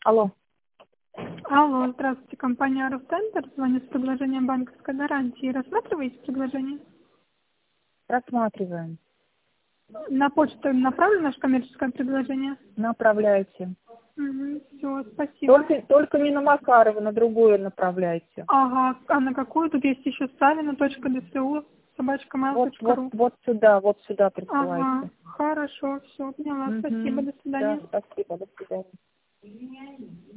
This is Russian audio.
Алло. Алло, здравствуйте, компания Росцентр. Звоню с предложением банковской гарантии. Рассматриваете предложение? Рассматриваем. На почту направлено наше коммерческое предложение? Направляйте. Угу, все, спасибо. Только не на Макарова, на другое направляйте. Ага, а на какую? Тут есть еще Савина.дсу, собачка.mail.ru. Вот сюда присылайте. Ага, хорошо, все, поняла. Спасибо, до свидания. Да, спасибо, до свидания.